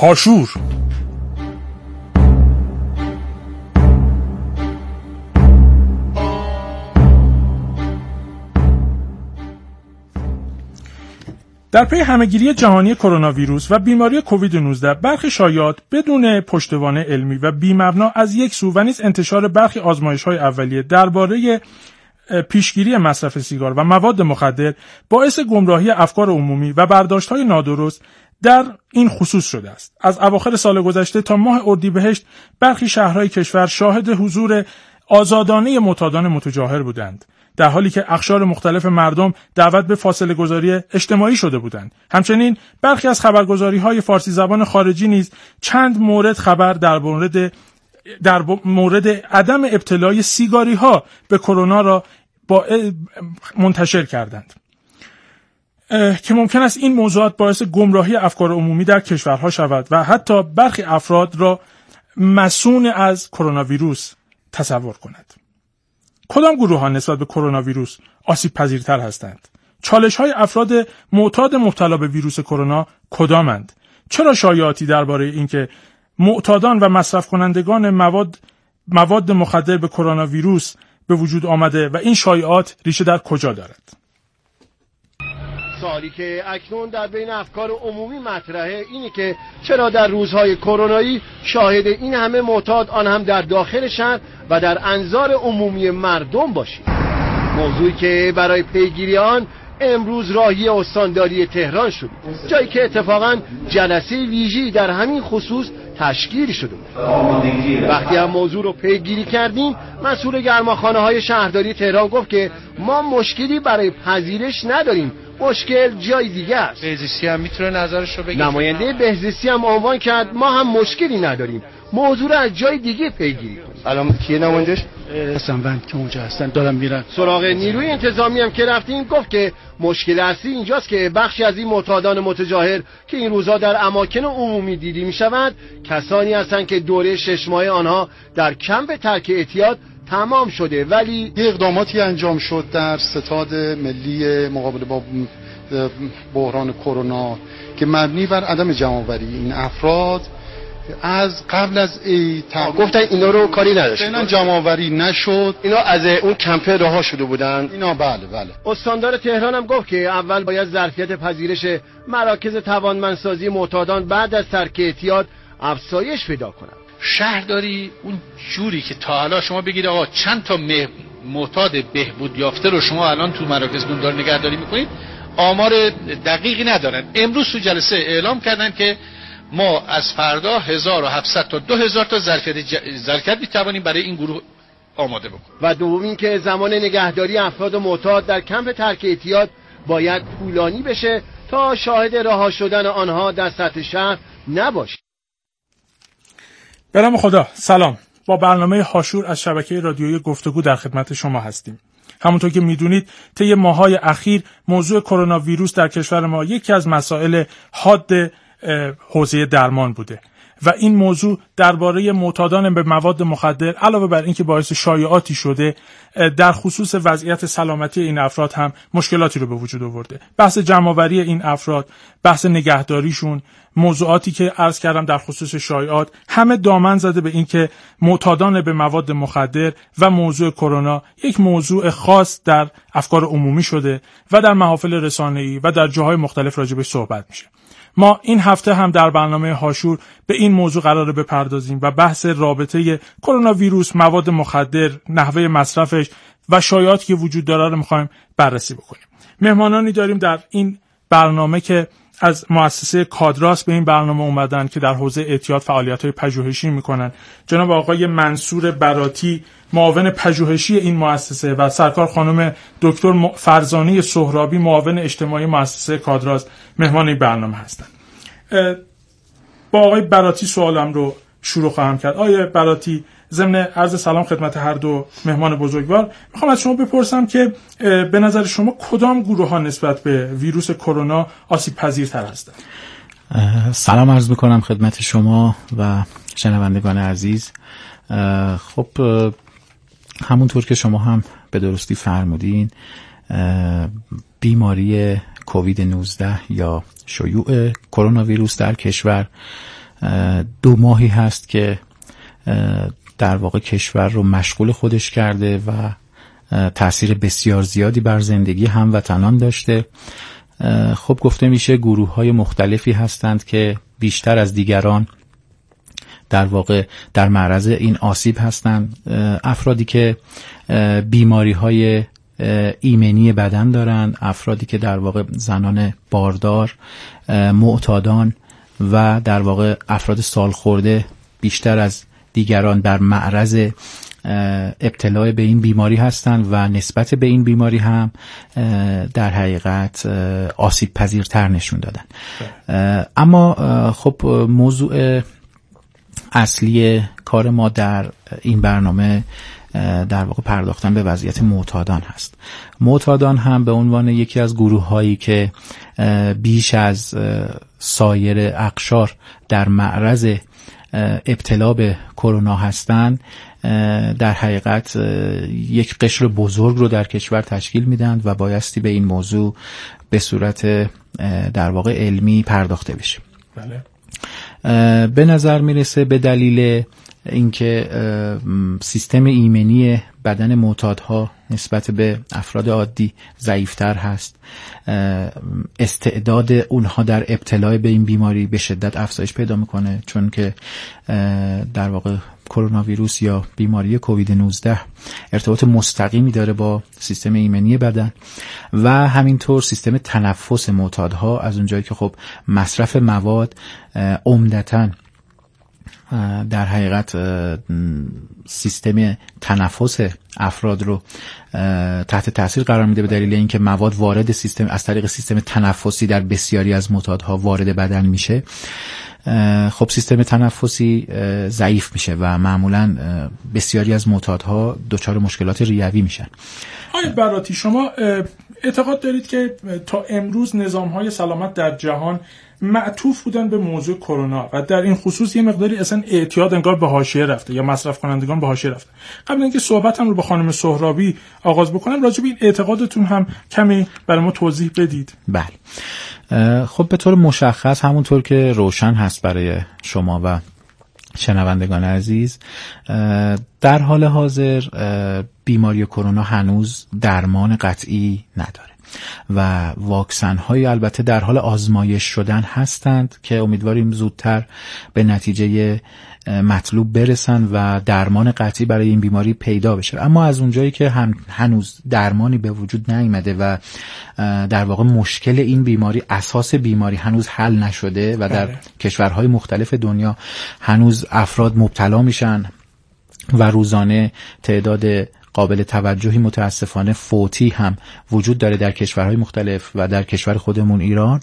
هاشور. در پی همه‌گیری جهانی کرونا ویروس و بیماری کووید 19 برخی شایعات بدون پشتوانه علمی و بی‌مبنا از یک سو و نیز انتشار برخی آزمایش‌های اولیه درباره پیشگیری مصرف سیگار و مواد مخدر باعث گمراهی افکار عمومی و برداشت‌های نادرست در این خصوص شده است. از اواخر سال گذشته تا ماه اردیبهشت برخی شهرهای کشور شاهد حضور آزادانه معتادان متظاهر بودند، در حالی که اقشار مختلف مردم دعوت به فاصله گذاری اجتماعی شده بودند. همچنین برخی از خبرگزاری‌های فارسی زبان خارجی نیز چند مورد خبر در مورد عدم ابتلای سیگاری‌ها به کرونا را منتشر کردند که ممکن است این موضوعات باعث گمراهی افکار عمومی در کشورها شود و حتی برخی افراد را مسئول از کرونا ویروس تصور کند. کدام گروه‌ها نسبت به کرونا ویروس آسیب پذیرتر هستند؟ چالش‌های افراد معتاد مبتلا به ویروس کرونا کدامند؟ چرا شایعاتی درباره اینکه معتادان و مصرف کنندگان مواد مخدر به کرونا ویروس به وجود آمده و این شایعات ریشه در کجا دارد؟ سوالی که اکنون در بین افکار عمومی مطرحه اینه که چرا در روزهای کرونایی شاهد این همه معتاد آن هم در داخل شهر و در انظار عمومی مردم باشیم. موضوعی که برای پیگیری آن امروز راهی استانداری تهران شد، جایی که اتفاقا جلسه ویژه‌ای در همین خصوص تشکیل شده بود. وقتی هم موضوع رو پیگیری کردیم، مسئول گرماخانه‌های شهرداری تهران گفت که ما مشکلی برای پذیرش نداریم، مشکل جای دیگه است. بهزیستی هم میتونه نظرش رو بگه. نماینده بهزیستی هم عنوان کرد ما هم مشکلی نداریم، موضوع رو از جای دیگه پیگیری کنیم. الان کیه نمایندش؟ سنوند که اونجا هستن دارم میرن. سراغ نیروی انتظامی هم که رفتیم گفت که مشکل اصلی اینجاست که بخشی از این معتادان متظاهر که این روزا در اماکن عمومی دیده میشوند کسانی هستند که دوره 6 ماهه آنها در کمپ ترک اعتیاد تمام شده، ولی یه اقداماتی انجام شد در ستاد ملی مقابله با بحران کرونا که مبنی بر عدم جمع‌آوری این افراد از قبل از گفتن اینا رو کاری نداشت، فعلا جمع‌آوری نشد، اینا از اون کمپ رها شده بودن اینا. بله. استاندار تهران هم گفت که اول باید ظرفیت پذیرش مراکز توانمندسازی معتادان بعد از ترک اعتیاد افزایش پیدا کنند. شهرداری اون جوری که تا حالا شما بگید آقا چند تا معتاد بهبود یافته رو شما الان تو مراکز بومداری نگهداری میکنید، آمار دقیقی ندارن. امروز تو جلسه اعلام کردن که ما از فردا 1700 تا 2000 تا ظرفیت میتوانیم برای این گروه آماده بکنیم. و دوم این که زمان نگهداری افراد معتاد در کمپ ترک اعتیاد باید طولانی بشه تا شاهد رها شدن آنها در سطح شهر نباشه. به نام خدا. سلام. با برنامه هاشور از شبکه رادیویی گفتگو در خدمت شما هستیم. همونطور که میدونید طی ماه‌های اخیر موضوع کرونا ویروس در کشور ما یکی از مسائل حاد حوزه درمان بوده و این موضوع درباره معتادان به مواد مخدر علاوه بر اینکه باعث شایعاتی شده در خصوص وضعیت سلامتی این افراد هم مشکلاتی رو به وجود آورده. بحث جمع‌آوری این افراد، بحث نگهداریشون، موضوعاتی که عرض کردم در خصوص شایعات، همه دامن زده به اینکه معتادان به مواد مخدر و موضوع کرونا یک موضوع خاص در افکار عمومی شده و در محافل رسانه‌ای و در جاهای مختلف راجع بهش صحبت میشه. ما این هفته هم در برنامه هاشور به این موضوع قراره بپردازیم و بحث رابطه کرونا ویروس، مواد مخدر، نحوه مصرفش و شایعاتی که وجود داره رو می‌خوایم بررسی بکنیم. مهمانانی داریم در این برنامه که از مؤسسه کادراس به این برنامه اومدن که در حوزه اعتیاد فعالیت‌های پژوهشی می‌کنن. جناب آقای منصور براتی، معاون پژوهشی این مؤسسه و سرکار خانم دکتر فرزانه سهرابی، معاون اجتماعی مؤسسه کادراس مهمان این برنامه هستند. با آقای براتی سوالم رو شروع خواهم کرد. آقای براتی، ضمن عرض سلام خدمت هر دو مهمان بزرگوار، میخوام از شما بپرسم که به نظر شما کدام گروه‌ها نسبت به ویروس کرونا آسیب پذیرتر هستند؟ سلام عرض میکنم خدمت شما و شنوندگان عزیز. خب همونطور که شما هم به درستی فرمودین، بیماری کووید 19 یا شیوع کرونا ویروس در کشور 2 ماهی هست که در واقع کشور رو مشغول خودش کرده و تأثیر بسیار زیادی بر زندگی هموطنان داشته. خب گفته میشه گروه‌های مختلفی هستند که بیشتر از دیگران در واقع در معرض این آسیب هستند. افرادی که بیماری‌های ایمنی بدن دارند، افرادی که در واقع زنان باردار، معتادان و در واقع افراد سالخورده بیشتر از دیگران در معرض ابتلا به این بیماری هستند و نسبت به این بیماری هم در حقیقت آسیب پذیرتر نشون دادن. اما خب موضوع اصلی کار ما در این برنامه در واقع پرداختن به وضعیت معتادان هست. معتادان هم به عنوان یکی از گروه هایی که بیش از سایر اقشار در معرض ابتلا به کرونا هستند، در حقیقت یک قشر بزرگ رو در کشور تشکیل میدن و بایستی به این موضوع به صورت در واقع علمی پرداخته بشه. بله. به نظر میرسه به دلیل اینکه سیستم ایمنی بدن معتادها نسبت به افراد عادی ضعیفتر هست، استعداد اونها در ابتلا به این بیماری به شدت افزایش پیدا میکنه، چون که در واقع کرونا ویروس یا بیماری کووید 19 ارتباط مستقیمی داره با سیستم ایمنی بدن و همینطور سیستم تنفس معتادها، از اونجایی که خب مصرف مواد عمدتاً در حقیقت سیستم تنفس افراد رو تحت تاثیر قرار میده به دلیل اینکه مواد وارد سیستم از طریق سیستم تنفسی در بسیاری از معتادها وارد بدن میشه. خب سیستم تنفسی ضعیف میشه و معمولا بسیاری از معتادها دچار مشکلات ریوی میشن. آقای براتی، شما اعتقاد دارید که تا امروز نظام‌های سلامت در جهان معطوف بودن به موضوع کرونا و در این خصوص یه مقداری اصلا اعتیاد انگار به حاشیه رفته یا مصرف کنندگان به حاشیه رفته؟ قبل اینکه صحبتم رو با خانم سهرابی آغاز بکنم، راجع به این اعتقادتون هم کمی برای ما توضیح بدید. بله. خب به طور مشخص همونطور که روشن هست برای شما و شنوندگان عزیز، در حال حاضر بیماری کرونا هنوز درمان قطعی نداره و واکسن های البته در حال آزمایش شدن هستند که امیدواریم زودتر به نتیجه مطلوب برسن و درمان قطعی برای این بیماری پیدا بشه. اما از اونجایی که هنوز درمانی به وجود نیامده و در واقع مشکل این بیماری، اساس بیماری هنوز حل نشده و در کشورهای مختلف دنیا هنوز افراد مبتلا میشن و روزانه تعداد قابل توجهی متاسفانه فوتی هم وجود داره در کشورهای مختلف و در کشور خودمون ایران.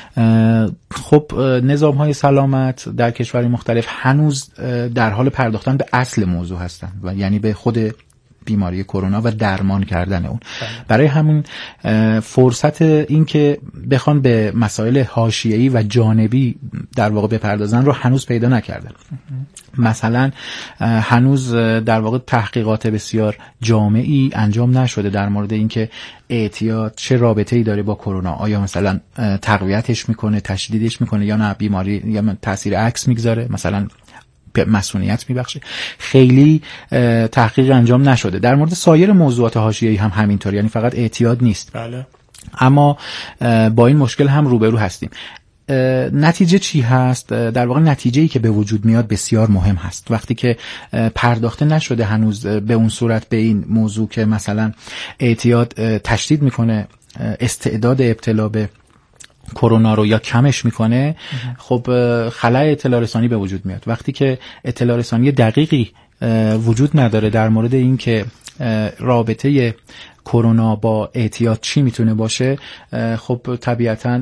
خب نظام‌های سلامت در کشورهای مختلف هنوز در حال پرداختن به اصل موضوع هستن و یعنی به خود بیماری کرونا و درمان کردن اون. برای همین فرصت این که بخوان به مسائل حاشیه‌ای و جانبی در واقع بپردازن رو هنوز پیدا نکردن. مثلا هنوز در واقع تحقیقات بسیار جامعی انجام نشده در مورد اینکه اعتیاد چه رابطه‌ای داره با کرونا. آیا مثلا تقویتش میکنه، تشدیدش میکنه یا نه بیماری یا تاثیر عکس میگذاره، مثلا مسئولیت میبخشه. خیلی تحقیق انجام نشده. در مورد سایر موضوعات حاشیه‌ای هم همینطور، یعنی فقط اعتیاد نیست. بله. اما با این مشکل هم روبرو هستیم. نتیجه چی هست؟ در واقع نتیجه‌ای که به وجود میاد بسیار مهم هست. وقتی که پرداخته نشده هنوز به اون صورت به این موضوع که مثلا اعتیاد تشدید میکنه استعداد ابتلا به کرونا رو یا کمش میکنه، خب خلأ اطلاع رسانی به وجود میاد. وقتی که اطلاع رسانی دقیقی وجود نداره در مورد این که رابطه کرونا با اعتیاد چی میتونه باشه، خب طبیعتاً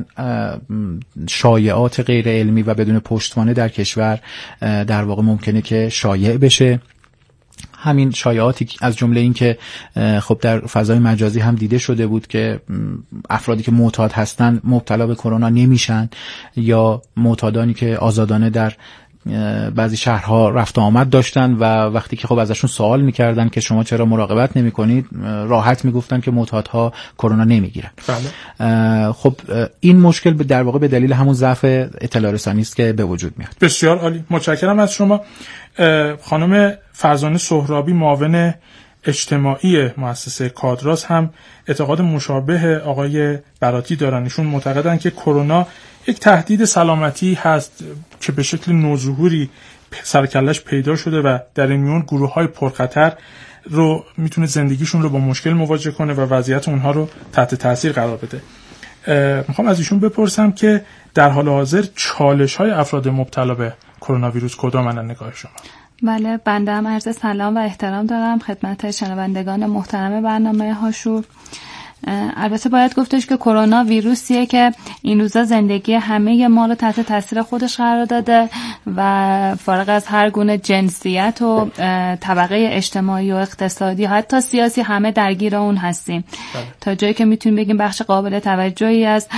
شایعات غیر علمی و بدون پشتوانه در کشور در واقع ممکنه که شایع بشه. همین شایعاتی از جمله این که خب در فضای مجازی هم دیده شده بود که افرادی که معتاد هستن مبتلا به کرونا نمیشن، یا معتادانی که آزادانه در بعضی شهرها رفت و آمد داشتن و وقتی که خب ازشون سوال میکردن که شما چرا مراقبت نمیکنید، راحت میگفتن که معتادها کرونا نمیگیرن. خب این مشکل در واقع به دلیل همون ضعف اطلاع رسانی است که به وجود میاد. بسیار عالی، متشکرم از شما. خانم فرزانه سهرابی، معاون اجتماعی مؤسسه کادراس، هم اعتقاد مشابه آقای براتی دارن. ایشون معتقدن که کرونا یک تهدید سلامتی هست که به شکل نوظهوری سرکلش پیدا شده و در این میون گروه‌های پرخطر رو میتونه زندگیشون رو با مشکل مواجه کنه و وضعیت اونها رو تحت تاثیر قرار بده. میخوام از ایشون بپرسم که در حال حاضر چالش‌های افراد مبتلا به کرونا ویروس کدامن نگاه شما؟ بله، بنده هم عرض سلام و احترام دارم خدمت شنوندگان محترم برنامه هاشور. البته باید گفتش که کرونا ویروسیه که این روزا زندگی همه ما رو تحت تاثیر خودش قرار داده و فارغ از هر گونه جنسیت و طبقه اجتماعی و اقتصادی حتی سیاسی همه درگیر اون هستیم. تا جایی که میتونیم بگیم بخش قابل توجهی از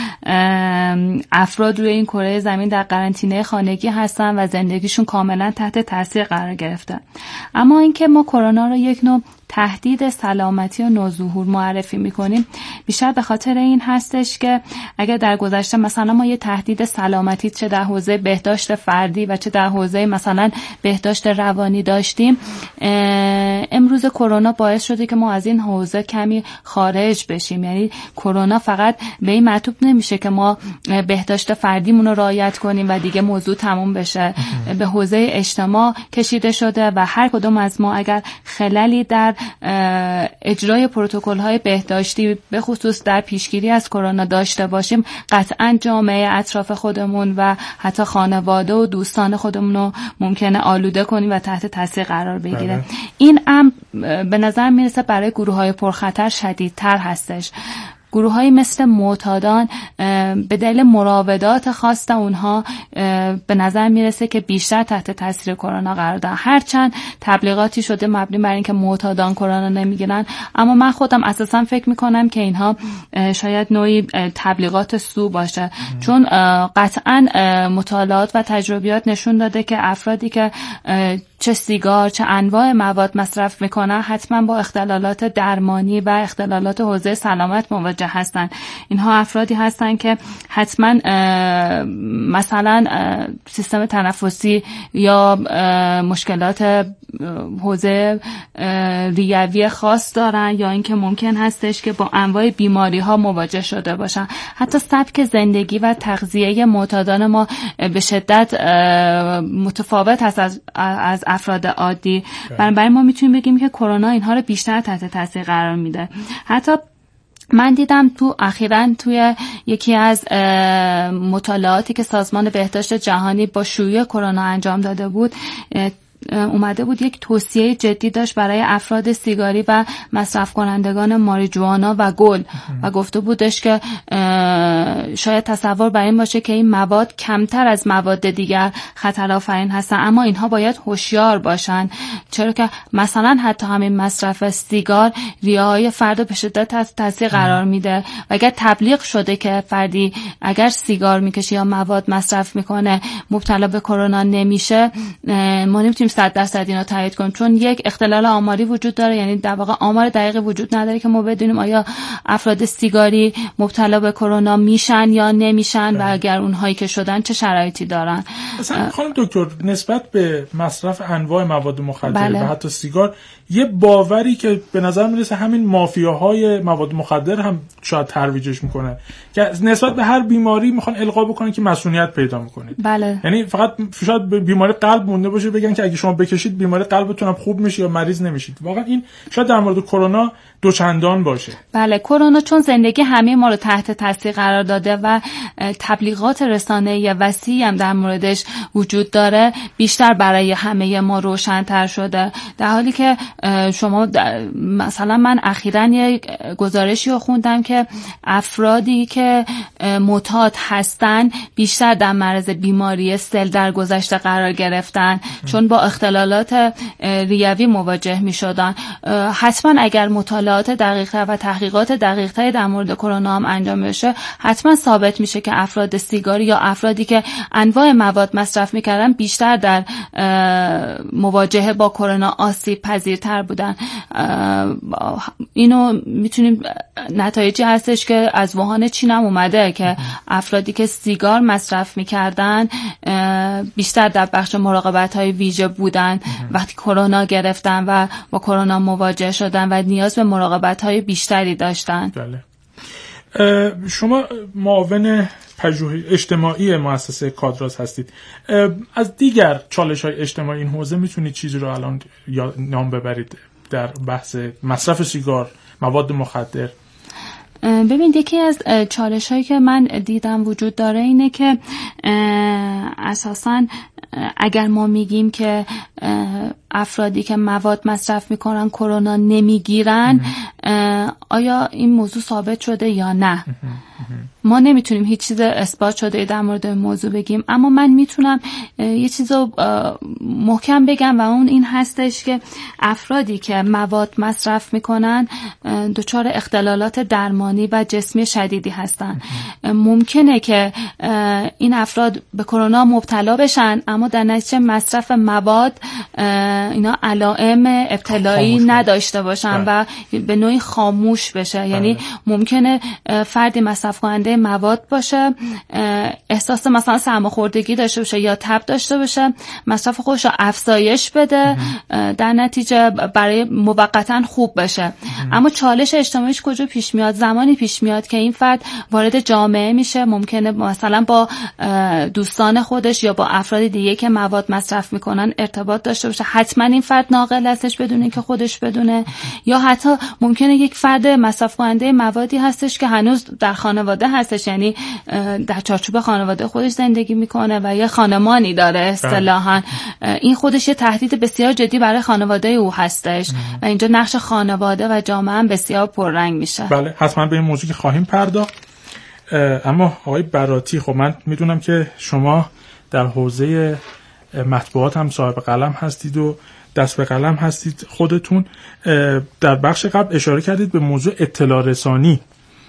افراد روی این کره زمین در قرنطینه خانگی هستن و زندگیشون کاملا تحت تاثیر قرار گرفته. اما اینکه ما کرونا رو یک نوع تهدید سلامتی و نوظهور معرفی میکنیم بیشتر به خاطر این هستش که اگر در گذشته مثلا ما یه تهدید سلامتی چه در حوزه بهداشت فردی و چه در حوزه مثلا بهداشت روانی داشتیم، امروز کرونا باعث شده که ما از این حوزه کمی خارج بشیم. یعنی کرونا فقط به این معطوف نمیشه که ما بهداشت فردیمون رو رعایت کنیم و دیگه موضوع تموم بشه. به حوزه اجتماع کشیده شده و هر کدوم از ما اگر خللی در اجرای پروتکل‌های بهداشتی به خصوص در پیشگیری از کرونا داشته باشیم، قطعاً جامعه اطراف خودمون و حتی خانواده و دوستان خودمون رو ممکنه آلوده کنیم و تحت تاثیر قرار بگیره. این امر به نظر میرسه برای گروه‌های پرخطر شدیدتر هستش. گروه‌هایی مثل معتادان به دلیل مراودات خاص اونها به نظر میرسه که بیشتر تحت تاثیر کرونا قرار دارن. هرچند تبلیغاتی شده مبنی بر اینکه معتادان کرونا نمیگیرن، اما من خودم اساسا فکر میکنم که اینها شاید نوعی تبلیغات سو باشه، چون قطعا مطالعات و تجربیات نشون داده که افرادی که چه سیگار چه انواع مواد مصرف میکنن حتما با اختلالات درمانی و اختلالات حوزه سلامت مواجه هستن. اینها افرادی هستن که حتما مثلا سیستم تنفسی یا مشکلات حوزه ریوی خاص دارن، یا اینکه ممکن هستش که با انواع بیماری ها مواجه شده باشن. حتی سبک زندگی و تغذیه معتادان ما به شدت متفاوت هست از افراد عادی. بنابراین ما میتونیم بگیم که کرونا اینها رو بیشتر تحت تاثیر قرار میده. حتی من دیدم اخیراً توی یکی از مطالعاتی که سازمان بهداشت جهانی با شیوع کرونا انجام داده بود، اومده بود یک توصیه جدی داشت برای افراد سیگاری و مصرف کنندگان ماریجوانا و گل و گفته بودش که شاید تصور بر این باشه که این مواد کمتر از مواد دیگر خطرآفرین هستن، اما اینها باید هوشیار باشن، چرا که مثلا حتی همین مصرف سیگار ریه‌های فرد به شدت تحت تاثیر قرار میده و اگر تبلیغ شده که فردی اگر سیگار میکشه یا مواد مصرف میکنه مبتلا به کرونا نمیشه، ما نمیتونیم 100% اینا تایید کنیم، چون یک اختلال آماری وجود داره. یعنی در واقع آمار دقیقی وجود نداره که ما بدونیم آیا افراد سیگاری مبتلا به کرونا میشن یا نمیشن و اگر اونهایی که شدن چه شرایطی دارن. مثلا خانم دکتر، نسبت به مصرف انواع مواد مخدر و حتی سیگار یه باوری که به نظر میرسه همین مافیاهای مواد مخدر هم شاید ترویجش میکنه که نسبت به هر بیماری میخوان القا بکنن که مسئولیت پیدا میکنید. بله. یعنی فقط شاید بیماری قلب مونده باشه بگن که اگه شما بکشید بیماری قلبتون هم خوب میشه یا مریض نمیشید. واقعا این شاید در مورد کرونا دوچندان باشه. بله، کرونا چون زندگی همه ما رو تحت تاثیر قرار داده و تبلیغات رسانه‌ای وسیعی هم در موردش وجود داره، بیشتر برای همه ما روشن‌تر شده. در حالی که شما مثلا من اخیراً یک گزارشی رو خوندم که افرادی که معتاد هستن بیشتر در معرض بیماری سل در گذشته قرار گرفتن، چون با اختلالات ریوی مواجه می شدن. حتما اگر مطالعات دقیق‌تر و تحقیقات دقیق‌تری در مورد کرونا هم انجام بشه، حتما ثابت میشه که افراد سیگاری یا افرادی که انواع مواد مصرف میکردن بیشتر در مواجهه با کرونا آسیب پذیرتر بودن. اینو میتونیم، نتایجی هستش که از ووهان چین هم اومده که افرادی که سیگار مصرف میکردن بیشتر در بخش مراقبت‌های ویژه بودن وقتی کرونا گرفتن و با کرونا مواجه شدن و نیاز به مراقبت‌های بیشتری داشتن. بله. شما معاون پژوهش اجتماعی مؤسسه کادراس هستید. از دیگر چالش‌های اجتماعی این حوزه میتونید چیزی رو الان نام ببرید در بحث مصرف سیگار، مواد مخدر؟ ببین، یکی از چالش‌هایی که من دیدم وجود داره اینه که اساساً اگر ما میگیم که افرادی که مواد مصرف میکنن کرونا نمیگیرن، آیا این موضوع ثابت شده یا نه؟ ما نمیتونیم هیچ چیز اثبات شده در مورد این موضوع بگیم، اما من میتونم یه چیز رو محکم بگم و اون این هستش که افرادی که مواد مصرف میکنن دچار اختلالات درمانی و جسمی شدیدی هستن. ممکنه که این افراد به کرونا مبتلا بشن اما در نتیجه مصرف مواد اینا علائم ابتلایی نداشته باشن و به نوعی خاموش بشه. یعنی ممکنه فردی مصرف کننده مواد باشه، احساس مثلا سرماخوردگی داشته باشه یا تب داشته باشه، مصرف خودش رو افزایش بده، در نتیجه برای موقتا خوب بشه. اما چالش اجتماعیش کجا پیش میاد؟ زمانی پیش میاد که این فرد وارد جامعه میشه، ممکنه مثلا با دوستان خودش یا با افراد دیگه که مواد مصرف میکنن ارتباط داشته باشه. حتما این فرد ناقل هستش بدون اینکه خودش بدونه، یا حتی ممکنه یک فرد مصرف کننده موادی هستش که هنوز در خانواده هستش، یعنی در چارچوب خانواده خودش زندگی میکنه و یه خانمانی داره اصطلاحاً. این خودش یه تهدید بسیار جدی برای خانواده او هستش و اینجا نقش خانواده و جامعه هم بسیار پررنگ میشه. بله، حتما به این موضوع که خواهیم پرداخت. اما آقای براتی، خب من میدونم که شما در حوزه مطبوعات هم صاحب قلم هستید و دست به قلم هستید خودتون. در بخش قبل اشاره کردید به موضوع اطلاع رسانی.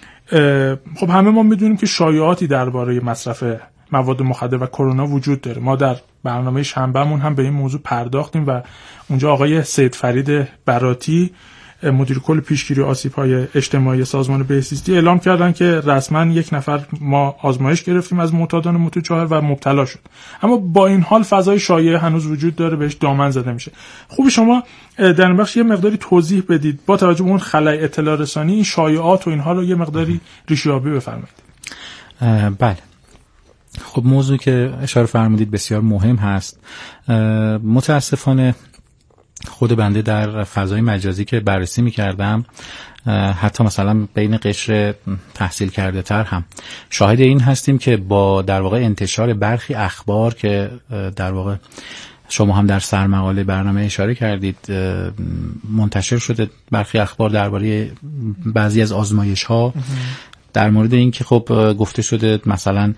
خب همه ما میدونیم که شایعاتی درباره مصرف مواد مخدر و کرونا وجود داره. ما در برنامه شنبهمون هم به این موضوع پرداختیم و اونجا آقای سید فرید براتی، مدیر کل پیشگیری آسیب‌های اجتماعی سازمان بهزیستی، اعلام کردن که رسما یک نفر ما آزمایش گرفتیم از معتادان متجاهل و مبتلا شد. اما با این حال فضای شایعه هنوز وجود داره، بهش دامن زده میشه. خوب شما در این بخش یه مقداری توضیح بدید با توجه به اون خلأ اطلاع رسانی، این شایعات و اینها رو یه مقداری ریشه‌یابی بفرمایید. بله. خب موضوعی که اشاره فرمودید بسیار مهم هست. متاسفانه خود بنده در فضای مجازی که بررسی می‌کردم، حتی مثلا بین قشر تحصیل کرده تر هم شاهد این هستیم که با در واقع انتشار برخی اخبار که در واقع شما هم در سرمقاله برنامه اشاره کردید، منتشر شده برخی اخبار درباره بعضی از آزمایش‌ها در مورد این که خب گفته شده مثلا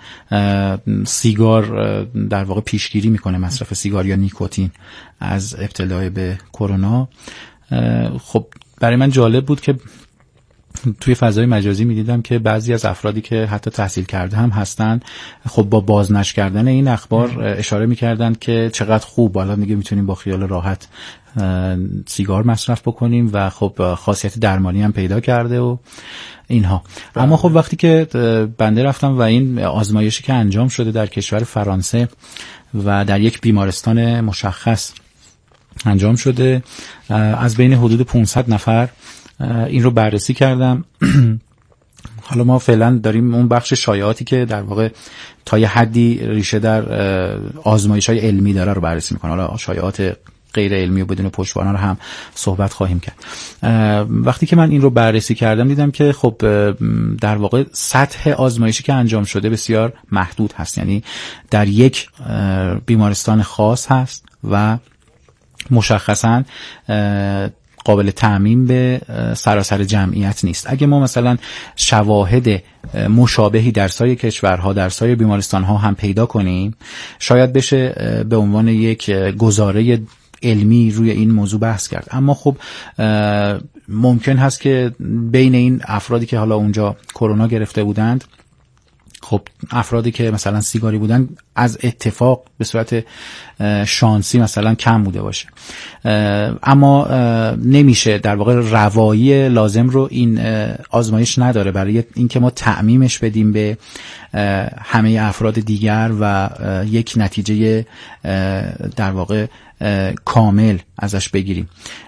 سیگار در واقع پیشگیری میکنه، مصرف سیگار یا نیکوتین از ابتلا به کرونا. خب برای من جالب بود که توی فضای مجازی میدیدم که بعضی از افرادی که حتی تحصیل کرده هم هستن، خب با بازنشر کردن این اخبار اشاره میکردن که چقدر خوب، حالا دیگه میتونیم با خیال راحت سیگار مصرف بکنیم و خب خاصیت درمانی هم پیدا کرده و اینها. اما خب وقتی که بنده رفتم و این آزمایشی که انجام شده در کشور فرانسه و در یک بیمارستان مشخص انجام شده، از بین حدود 500 نفر این رو بررسی کردم. حالا ما فعلا داریم اون بخش شایعاتی که در واقع تا یه حدی ریشه در آزمایش‌های علمی داره رو بررسی می‌کنم. حالا شایعات غیر علمی و بدون پشتوانه رو هم صحبت خواهیم کرد. وقتی که من این رو بررسی کردم دیدم که خب در واقع سطح آزمایشی که انجام شده بسیار محدود هست، یعنی در یک بیمارستان خاص هست و مشخصاً قابل تعمیم به سراسر جمعیت نیست. اگه ما مثلا شواهد مشابهی در سایر کشورها، در سایر بیمارستانها هم پیدا کنیم، شاید بشه به عنوان یک گزاره علمی روی این موضوع بحث کرد. اما خب ممکن هست که بین این افرادی که حالا اونجا کرونا گرفته بودند، خب افرادی که مثلا سیگاری بودن از اتفاق به صورت شانسی مثلا کم بوده باشه. اما نمیشه در واقع روایی لازم رو این آزمایش نداره برای اینکه ما تعمیمش بدیم به همه افراد دیگر و یک نتیجه در واقع کامل ازش بگیریم.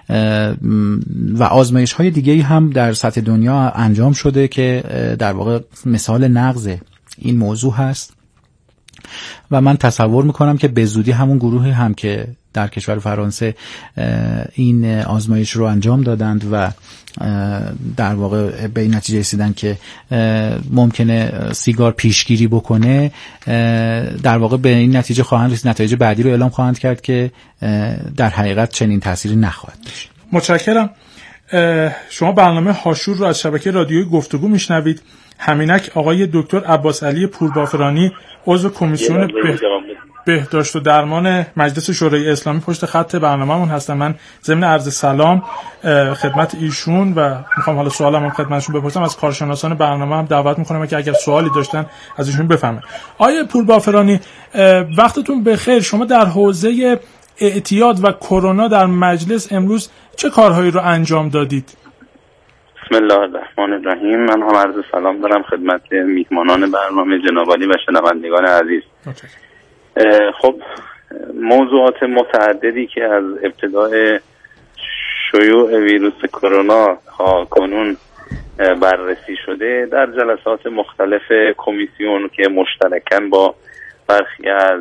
و آزمایش های دیگه‌ای هم در سطح دنیا انجام شده که در واقع مثال نقض این موضوع هست و من تصور میکنم که به زودی همون گروهی هم که در کشور فرانسه این آزمایش رو انجام دادند و در واقع به این نتیجه رسیدن که ممکنه سیگار پیشگیری بکنه، در واقع به این نتیجه خواهند رسید، نتایج بعدی رو اعلام خواهند کرد که در حقیقت چنین تأثیری نخواهد داشت. متشکرم. شما برنامه هاشور رو از شبکه رادیویی گفتگو میشنوید. همینک آقای دکتر عباس علی پوربافرانی، عضو کمیسیون بهداشت و درمان مجلس شورای اسلامی پشت خط برنامه‌مون هستن. من ضمن عرض سلام خدمت ایشون و میخوام حالا سوالم خدمتشون بپرسم، از کارشناسان برنامه هم دعوت میکنم که اگر سوالی داشتن از ایشون بفهمن. آقای پوربافرانی، وقتتون بخیر. شما در حوزه اعتیاد و کرونا در مجلس امروز چه کارهایی رو انجام دادید؟ بسم الله الرحمن الرحیم. من هم عرض سلام دارم خدمت میهمانان برنامه جناب عالی و شنوندگان عزیز. خب موضوعات متعددی که از ابتدای شیوع ویروس کرونا تا کنون بررسی شده در جلسات مختلف کمیسیون که مشترکاً با برخی از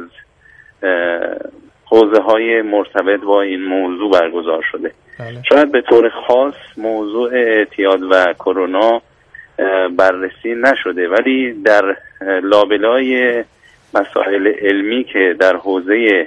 حوزه‌های مرتبط با این موضوع برگزار شده. شاید به طور خاص موضوع اعتیاد و کرونا بررسی نشده، ولی در لابلای مسائل علمی که در حوزه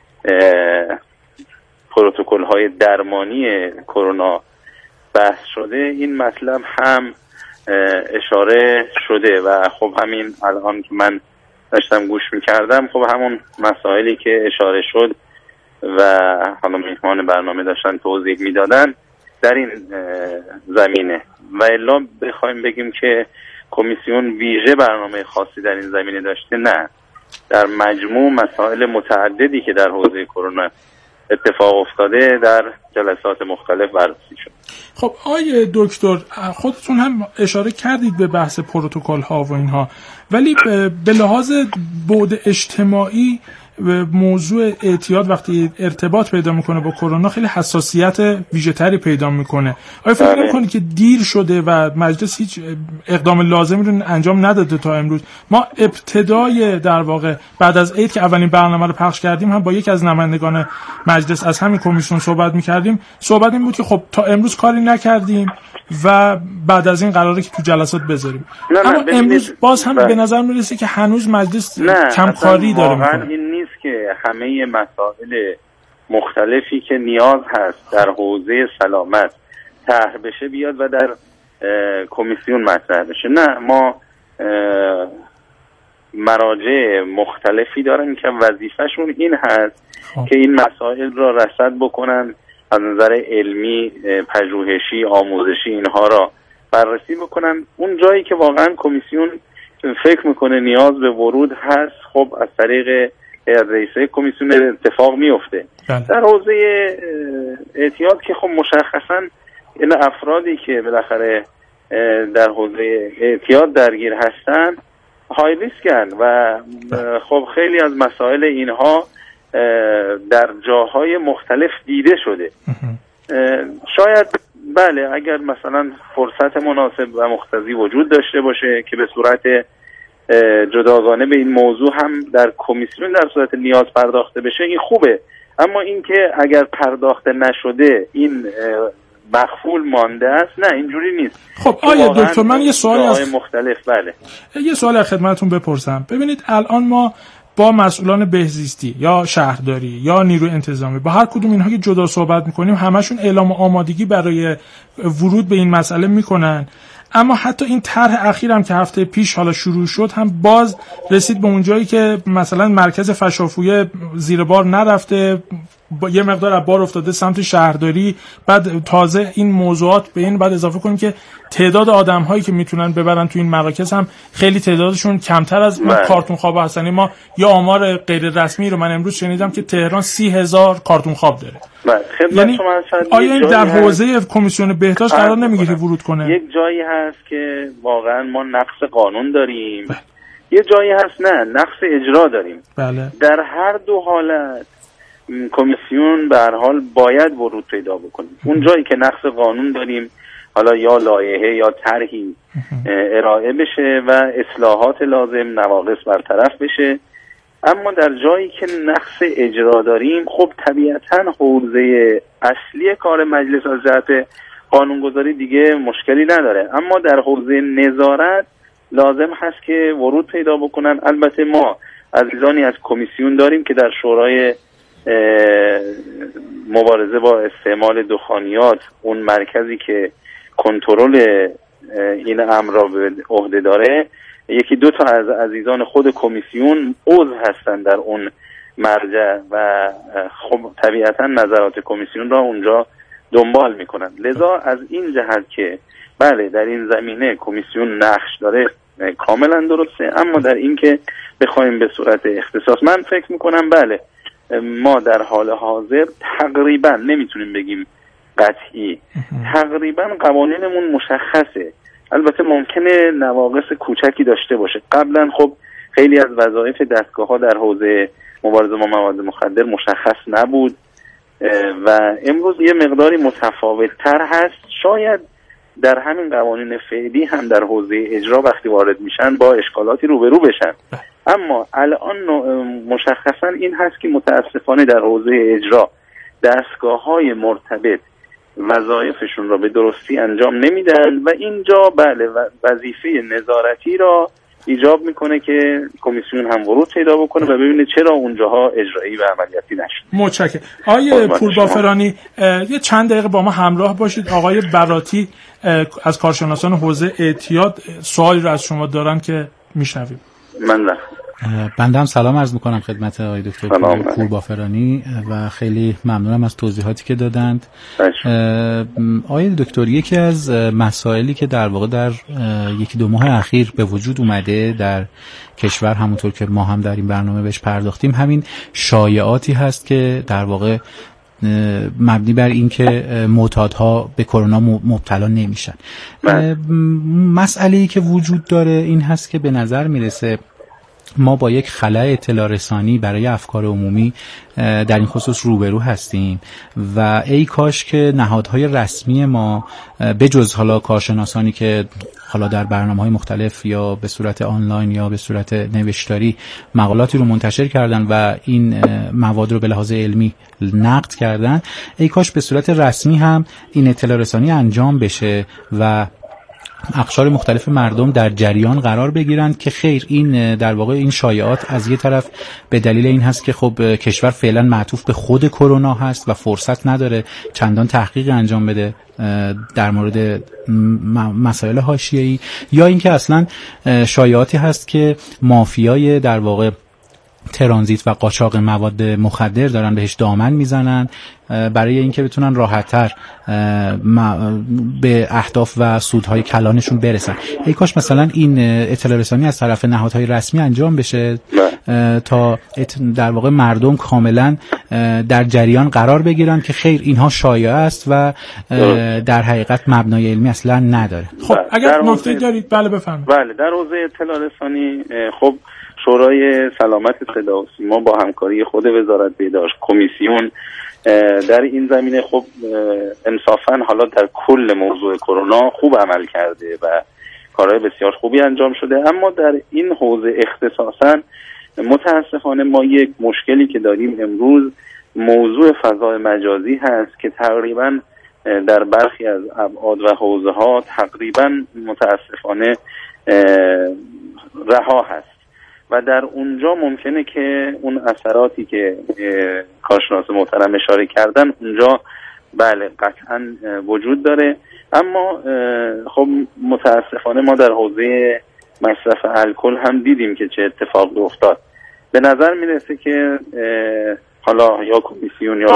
پروتکل‌های درمانی کرونا بحث شده این مطلب هم اشاره شده و خب همین الان که من داشتم گوش می‌کردم خب همون مسائلی که اشاره شد و حالا میهمان برنامه داشتن توضیح میدادن در این زمینه و الا بخوایم بگیم که کمیسیون ویژه برنامه خاصی در این زمینه داشته، نه، در مجموع مسائل متعددی که در حوزه کرونا اتفاق افتاده در جلسات مختلف بررسی شد. خب آقای دکتر، خودتون هم اشاره کردید به بحث پروتکل ها و اینها، ولی به لحاظ بعد اجتماعی موضوع اعتیاد وقتی ارتباط پیدا میکنه با کرونا خیلی حساسیت ویژه‌تری پیدا میکنه. آیا فکر میکنید که دیر شده و مجلس هیچ اقدام لازمی رو انجام نداده تا امروز؟ ما ابتدای در واقع بعد از عید که اولین برنامه رو پخش کردیم هم با یکی از نمایندگان مجلس از همین کمیسیون صحبت میکردیم. صحبت این بود که خب تا امروز کاری نکردیم و بعد از این قراره که تو جلسات بذاریم. اما امروز باز هم به نظر میرسه که هنوز مجلس کمکاری داره میکنه. که همه مسائل مختلفی که نیاز هست در حوزه سلامت طرح بشه بیاد و در کمیسیون مطرح بشه. نه، ما مراجع مختلفی دارن که وظیفهشون این هست که این مسائل را رصد بکنن، از نظر علمی، پژوهشی، آموزشی اینها را بررسی بکنن. اون جایی که واقعا کمیسیون فکر میکنه نیاز به ورود هست، خب از طریق رئیسه کمیسیون اتفاق میفته. در حوزه اعتیاد که خب مشخصا این افرادی که بالاخره در حوزه اعتیاد درگیر هستن های ریسکن و خب خیلی از مسائل اینها در جاهای مختلف دیده شده. شاید بله اگر مثلا فرصت مناسب و مقتضی وجود داشته باشه که به صورت جداگانه به این موضوع هم در کمیسیون در صورت نیاز پرداخته بشه این خوبه، اما اینکه اگر پرداخته نشده این مخفول مانده است، نه اینجوری نیست. خب آیا دکتر من یه سوالی از مختلف یه سوال از خدمتتون بپرسم. ببینید الان ما با مسئولان بهزیستی یا شهرداری یا نیروی انتظامی، با هر کدوم اینها که جدا صحبت میکنیم همشون اعلام آمادگی برای ورود به این مسئله میکنن. اما حتی این طرح اخیرم که هفته پیش حالا شروع شد هم باز رسید به اون جایی که مثلا مرکز فشافویی زیر بار نرفته، یه مقدار از بار افتاده سمت شهرداری. بعد تازه این موضوعات به این بعد اضافه کنیم که تعداد آدم‌هایی که میتونن ببرن تو این مراکز هم خیلی تعدادشون کمتر از کارتون خواب هستن. ما یا آمار غیر رسمی رو من امروز شنیدم که تهران 30,000 کارتون خواب داره. یعنی آیا این در حوزه کمیسیون بهداشت قرار نمیگیره ورود کنه؟ یک جایی هست که واقعا ما نقص قانون داریم، یه جایی هست نه نقص اجرا داریم. بله. در هر دو حالت کمیسیون به هر حال باید ورود پیدا بکنه. اون جایی که نقص قانون داریم، حالا یا لایحه یا طرحی ارائه بشه و اصلاحات لازم، نواقص برطرف بشه. اما در جایی که نقص اجرا داریم، خب طبیعتاً حوزه اصلی کار مجلس از جهت قانونگذاری دیگه مشکلی نداره، اما در حوزه نظارت لازم هست که ورود پیدا بکنن. البته ما عزیزانی از کمیسیون داریم که در شورای مبارزه با استعمال دخانیات، اون مرکزی که کنترل این امر را به عهده داره، یکی دو تا از عزیزان خود کمیسیون عضو هستن در اون مرجع و خب طبیعتا نظرات کمیسیون را اونجا دنبال میکنن. لذا از این جهت که بله در این زمینه کمیسیون نقش داره کاملا درسته، اما در این که بخوایم به صورت اختصاص، من فکر میکنم بله ما در حال حاضر تقریبا نمیتونیم بگیم قطعی، تقریبا قوانینمون مشخصه. البته ممکنه نواقص کوچکی داشته باشه. قبلا خب خیلی از وظایف دستگاه‌ها در حوزه مبارزه با مواد مخدر مشخص نبود و امروز یه مقداری متفاوت‌تر هست. شاید در همین قوانین فعلی هم در حوزه اجرا وقتی وارد میشن با اشکالاتی روبرو بشن، اما الان مشخصا این هست که متاسفانه در حوزه اجرا دستگاه‌های مرتبط وظایفشون را به درستی انجام نمیدن و اینجا بله وظیفه نظارتی را ایجاب میکنه که کمیسیون هم ورود پیدا بکنه و ببینه چرا اونجاها اجرایی و عملیاتی نشد. متشکرم. آقای پوربافرانی یه چند دقیقه با ما همراه باشید. آقای براتی از کارشناسان حوزه اعتیاد سوالی رو از شما دارن که میشنویم. بنده هم سلام عرض میکنم خدمت آقای دکتر پوربافرانی و خیلی ممنونم از توضیحاتی که دادند. آقای دکتر، یکی از مسائلی که در واقع در یکی دو ماه اخیر به وجود اومده در کشور، همونطور که ما هم در این برنامه بهش پرداختیم، همین شایعاتی هست که در واقع مبنی بر این که معتادها به کرونا مبتلا نمیشن. مسئله‌ای که وجود داره این هست که به نظر میرسه ما با یک خلأ اطلاع رسانی برای افکار عمومی در این خصوص روبرو هستیم و ای کاش که نهادهای رسمی ما به جز حالا کارشناسانی که حالا در برنامه‌های مختلف یا به صورت آنلاین یا به صورت نوشتاری مقالاتی رو منتشر کردن و این مواد رو به لحاظ علمی نقد کردن، ای کاش به صورت رسمی هم این اطلاع رسانی انجام بشه و اقشار مختلف مردم در جریان قرار بگیرند که خیر این در واقع این شایعات از یه طرف به دلیل این هست که خب کشور فعلا معطوف به خود کرونا هست و فرصت نداره چندان تحقیق انجام بده در مورد مسائل حاشیه‌ای، یا اینکه اصلا شایعاتی هست که مافیای در واقع ترانزیت و قاچاق مواد مخدر دارن بهش دامن میزنن برای اینکه بتونن راحت‌تر به اهداف و سودهای کلانشون برسن. ای کاش مثلا این اطلاع رسانی از طرف نهادهای رسمی انجام بشه تا در واقع مردم کاملا در جریان قرار بگیرن که خیر اینها شایعه است و در حقیقت مبنای علمی اصلا نداره. خب اگر نکته دارید بله بفرمایید. بله، در حوزه اطلاع رسانی خب شورای سلامت صدا و سیما با همکاری خود وزارت بهداشت، کمیسیون در این زمینه خب انصافا حالا در کل موضوع کرونا خوب عمل کرده و کارهای بسیار خوبی انجام شده، اما در این حوزه اختصاصا متاسفانه ما یک مشکلی که داریم امروز موضوع فضای مجازی هست که تقریبا در برخی از ابعاد و حوزه ها تقریبا متاسفانه رها هست و در اونجا ممکنه که اون اثراتی که کارشناس محترم اشاره کردن اونجا بله قطعا وجود داره. اما خب متاسفانه ما در حوزه مصرف الکل هم دیدیم که چه اتفاقی افتاد. به نظر میرسه که حالا یا کمیسیون یا